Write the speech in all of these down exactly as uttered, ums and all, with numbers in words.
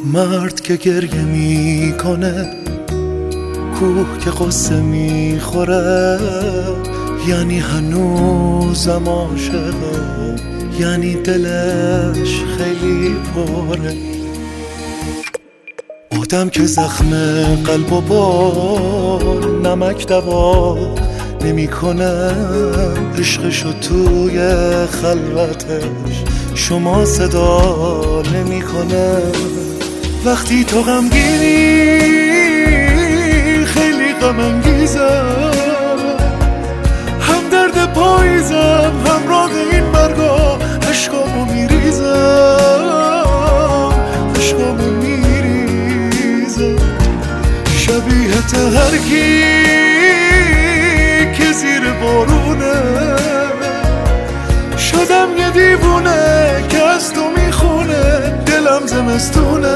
مرد که گریه میکنه، کوه که قصه میخوره، یعنی هنوزم عاشقه، یعنی دلش خیلی پره. آدم که زخم قلب و با نمک دوا نمی کنه، عشقشو توی خلوتش شما صدا نمی کنه. وقتی تو غمگینی خیلی غم انگیزم، هم درد پاییزم همراه این مرگا، عشقامو میریزم عشقامو میریزم. شبیه تهرکی که زیر بارونه، شدم یه دیوونه که از تو میخونه. دلم زمستونه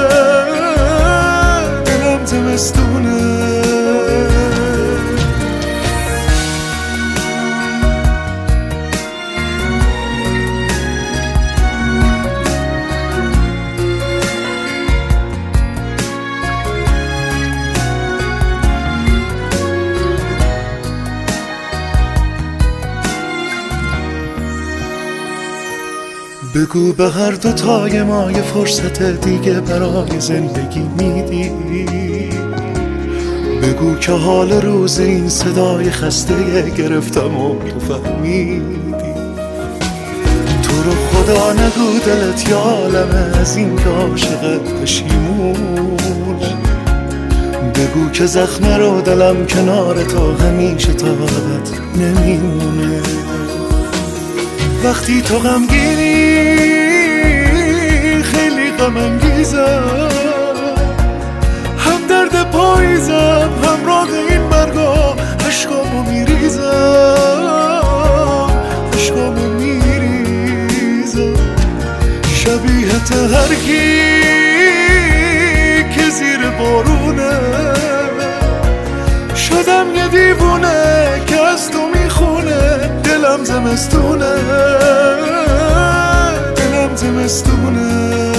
دلم زمستونه. بگو به هر دو تای ما یه فرصت دیگه برای زندگی میدی. بگو که حال روز این صدای خسته گرفتم و تو فهمیدی. تو رو خدا نگو دلت یه عالمه از این که عاشقت پشیمون. بگو که زخم رو دلم کنار تو همیشه تا ابد نمیمونه. وقتی تو غمگینی خیلی غم انگیزم، هم درد پاییزم همراه این مرگا، عشقامو میریزم عشقامو میریزم. شبیه تهرکی که زیر بارونه، شدم یه دیوونه که از تو میخونه. دلم زمستونه دلم زمستونه.